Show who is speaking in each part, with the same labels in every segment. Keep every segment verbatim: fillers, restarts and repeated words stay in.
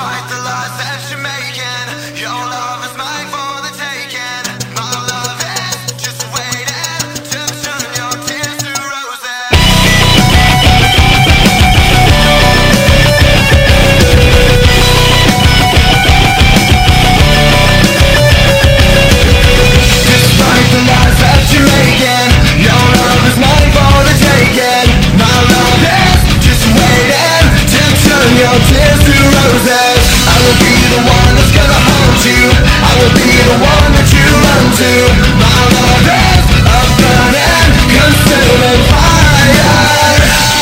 Speaker 1: Despite the lies that you're making, your love is mine for the taking. My love is just waiting to turn your tears to roses. Despite the lies that you're making, your love is mine for the taking. My love is just waiting to turn your tears to roses. I will be the one that's gonna hold you. I will be the one that you run to. My love is a burning, consuming fire.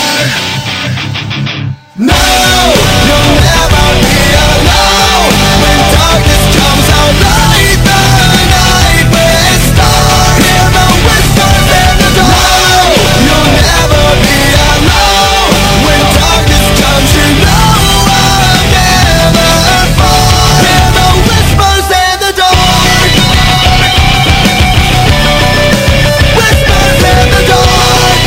Speaker 1: No, you'll never be alone. When darkness comes, I'll light the night with stars. Hear the whispers in the dark. No, you'll never be alone. When darkness comes, you know I'll never fall. Hear the whispers in the dark. Whispers in the dark.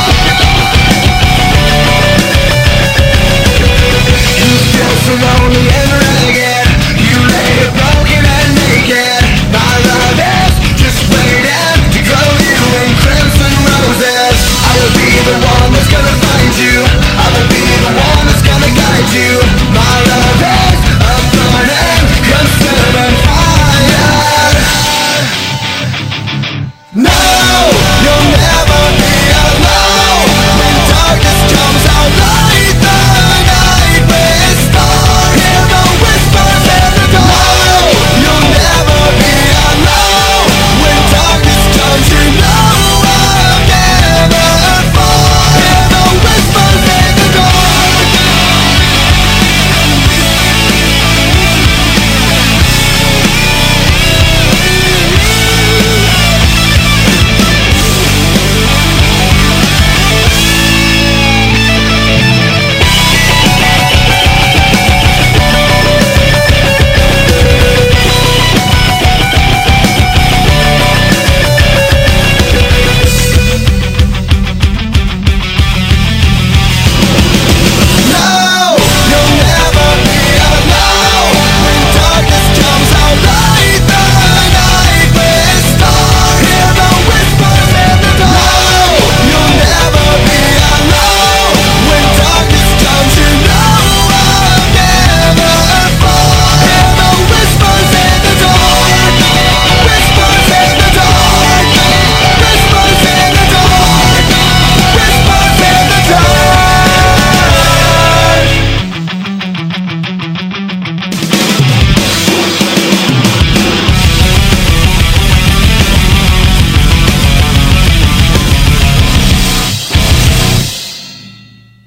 Speaker 1: You feel so lonely and ragged. You lay broken and naked. My love is just waiting to grow you in crimson roses. I will be the one that's gonna find you. I will be the one that's gonna guide you. My love is a burning, consuming fire. No.